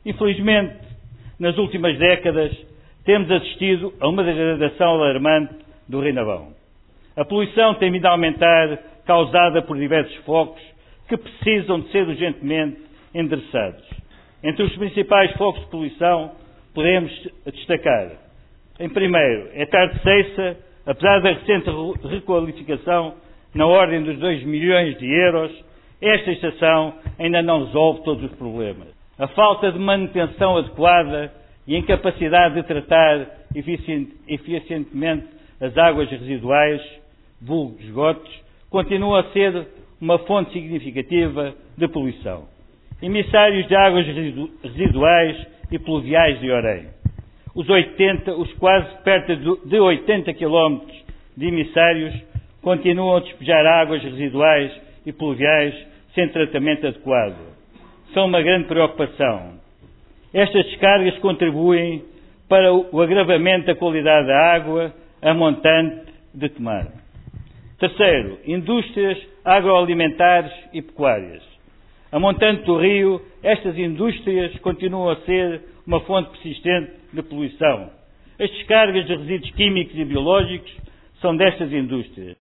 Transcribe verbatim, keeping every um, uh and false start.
Infelizmente, nas últimas décadas, temos assistido a uma degradação alarmante do Rio. A poluição tem vindo a aumentar, causada por diversos focos que precisam de ser urgentemente endereçados. Entre os principais focos de poluição, podemos destacar, em primeiro, é Tarde Ceiça, apesar da recente requalificação na ordem dos dois milhões de euros, esta estação ainda não resolve todos os problemas. A falta de manutenção adequada e incapacidade de tratar eficientemente as águas residuais, vulgo esgotos, continua a ser uma fonte significativa de poluição. Emissários de águas residuais e pluviais de Orem. Os, oitenta, os quase perto de oitenta quilómetros de emissários continuam a despejar águas residuais e pluviais sem tratamento adequado. São uma grande preocupação. Estas descargas contribuem para o agravamento da qualidade da água a montante de tomar. Terceiro, indústrias agroalimentares e pecuárias. A montante do rio, estas indústrias continuam a ser uma fonte persistente de poluição. As descargas de resíduos químicos e biológicos são destas indústrias.